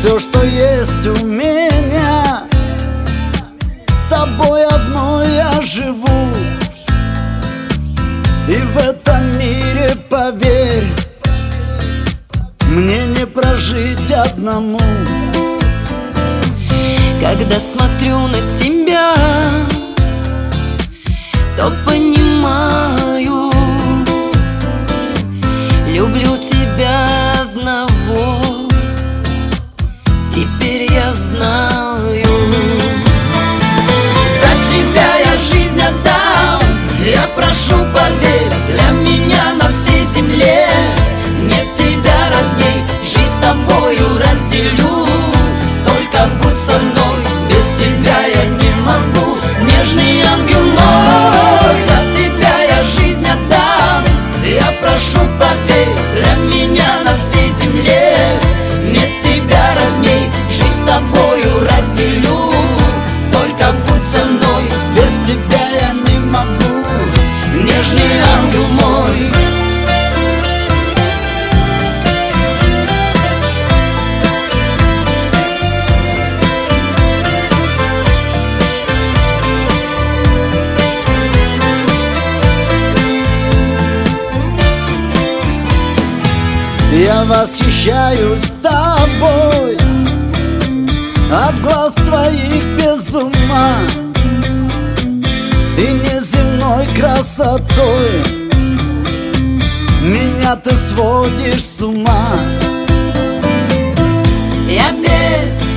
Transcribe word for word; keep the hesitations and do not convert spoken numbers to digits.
Все, что есть у меня, тобой одной я живу. И в этом мире, поверь, мне не прожить одному. Когда смотрю на тебя, то понимаю, люблю тебя одного. Теперь я знаю, за тебя я жизнь отдам. Я прошу, поверь, для меня на всей земле нет тебя родней. Жизнь с тобою разделю, только будь со мной, без тебя я не могу. Нежный ангел мой, за тебя я жизнь отдам. Я прошу, поверь, для меня на всей земле нет тебя родней. Жизнь с тобою разделю, только будь со мной, без тебя я не могу. нежный ангел мой. Я восхищаюсь тобой, от глаз твоих без ума и неземной красотой меня ты сводишь с ума. Я без